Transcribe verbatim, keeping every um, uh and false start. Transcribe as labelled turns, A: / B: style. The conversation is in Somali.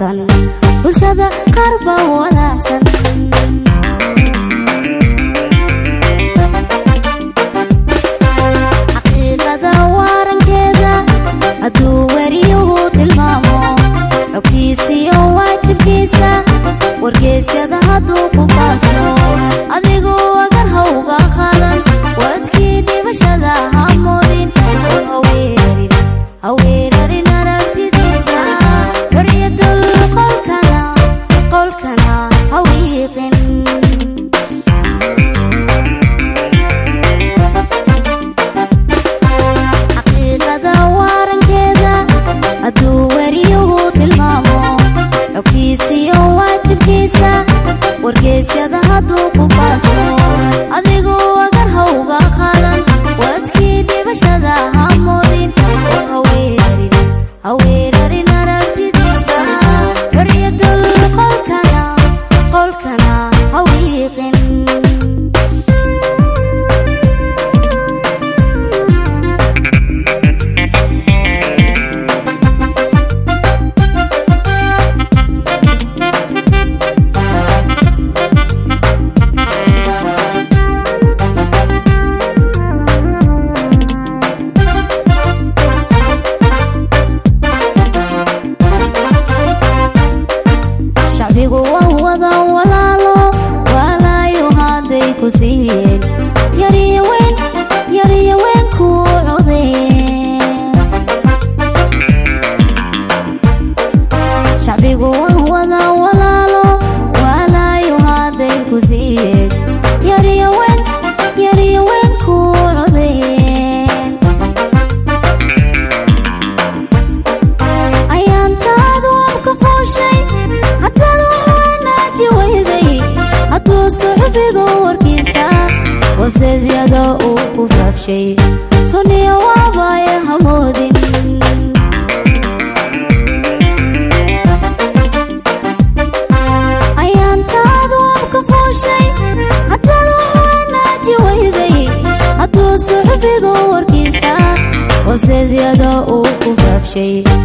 A: wanaagsan bulshada qarba wanaagsan xaqiiqada warankeeda hadduu wariyuhu tilmaamo xogtiisiyo waajibkiisa wargeysyada hadduu ku faafo adigu agar hawga qaadan wadkii dhibashada hamoodin haweerarin haweerarin aragtidiisa xorriyadul qolkana qolkana hawiiqin xaqiiqada warankeeda hadduu wariyuhu tilmaamo xogtiisiyo waajibkiisa wargeysyada hadduu ku faafo adigu agar hawga qaadan wadkii dhibashada hamoodin haweerarin haweerarin aragtidiisa xorriyadul qolkana qolkana hawiiqin Sonia wabaya hamodin ayaantaadu abka fooshay haddana wanaati wayday hadduu suxufigu warkiisa waseedyada uu ku faafshay